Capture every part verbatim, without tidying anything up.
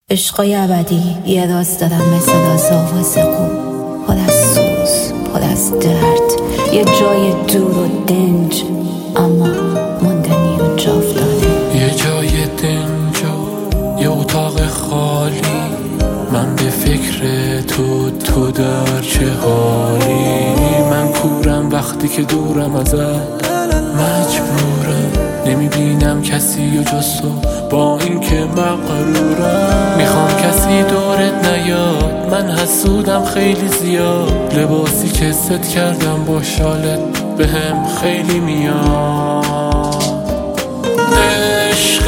عشقای ابدی یه راز دارم مثل راز آواز قوم، پر از سوز، پر از درد، یه جای دور و دنج اما موندنی و جاودانه. یه جای دنج و یه اتاق خالی، من به فکر تو، تو در چه حالی. من کورم وقتی که دورم ازت، مجبورم نمیبینم کسی و جز تو، با این که مغرورم. میخوام کسی دورت نیاد، من حسودم خیلی زیاد. لباسی که ست کردم با شالت بهم خیلی میاد. عشق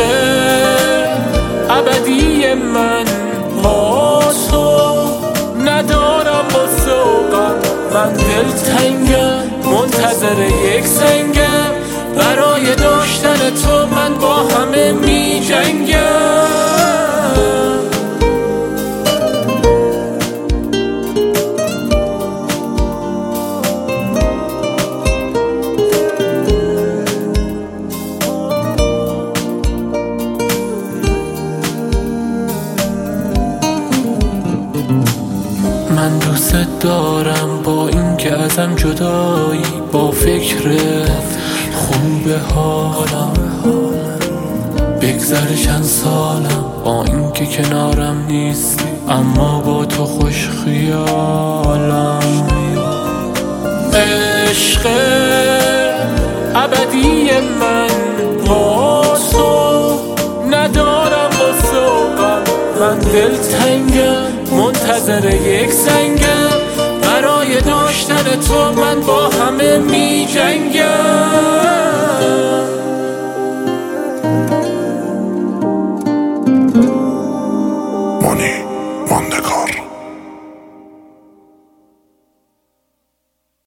ابدی من با تو ندارم با سوقم، من دلتنگم منتظر یک سنگم، برای داشتن تو من با همه می جنگم. من دوست دارم با این که ازم جدایی، با فکرت خوب حالم بگذره چند سالم، با این که کنارم نیستی اما با تو خوش خیالم. عشق ابدی من با تو ندارم با سوقم، من دلتنگم منتظر یک سنگم، برای داشتن تو من با همه می جنگم. مانی ماندگار.